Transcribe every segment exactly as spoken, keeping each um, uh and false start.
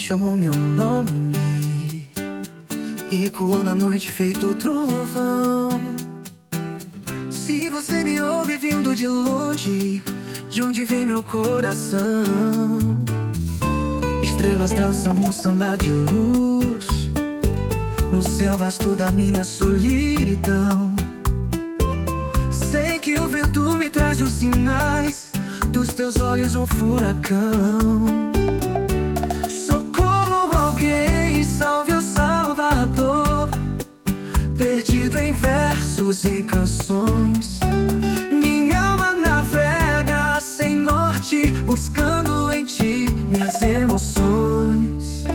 chamou meu nome, ecoou na noite feito trovão. Se você me ouve vindo de longe, de onde vem meu coração? Estrelas dançam um samba de luz no céu vasto da minha solidão. Sei que o vento me traz os sinais dos teus olhos, um furacão. Socorro, alguém, salve o Salvador, perdido em versos e canções. Minha alma navega sem norte, buscando em ti minhas emoções.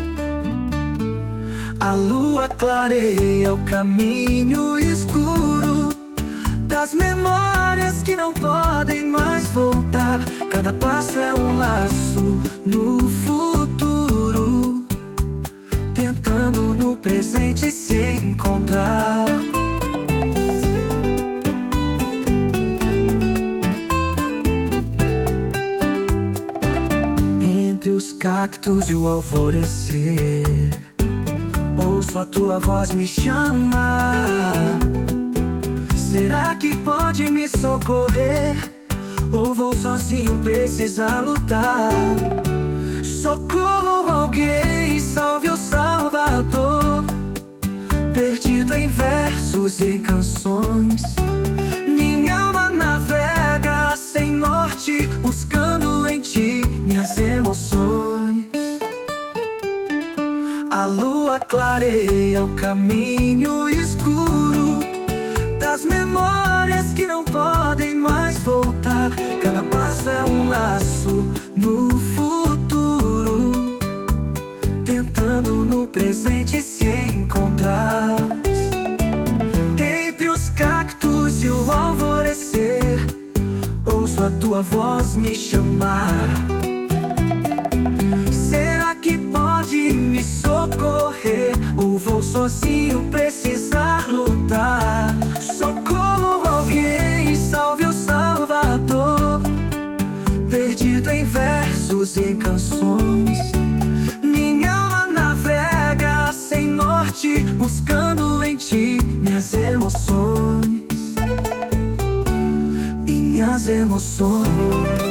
A lua clareia o caminho escuro das memórias que não podem mais voltar. Cada passo é um laço no futuro, tentando no presente se encontrar. Entre os cactos e o alvorecer, ouço a tua voz me chamar. Será que pode me socorrer? Ou vou sozinho precisar lutar? Socorro, alguém, salve o Salvador, perdido em versos e canções. Minha alma navega sem norte, buscando em ti minhas emoções. A lua clareia o caminho escuro das memórias que não podem mais voltar. Cada passo é um laço no futuro, tentando no presente se encontrar. Entre os cactos e o alvorecer, ouço a tua voz me chamar. Será que pode me socorrer? Ou vou sozinho precisar lutar? Socorro, alguém, salve o Salvador, perdido em versos e canções. Minha alma navega sem norte, buscando em ti minhas emoções. Minhas emoções.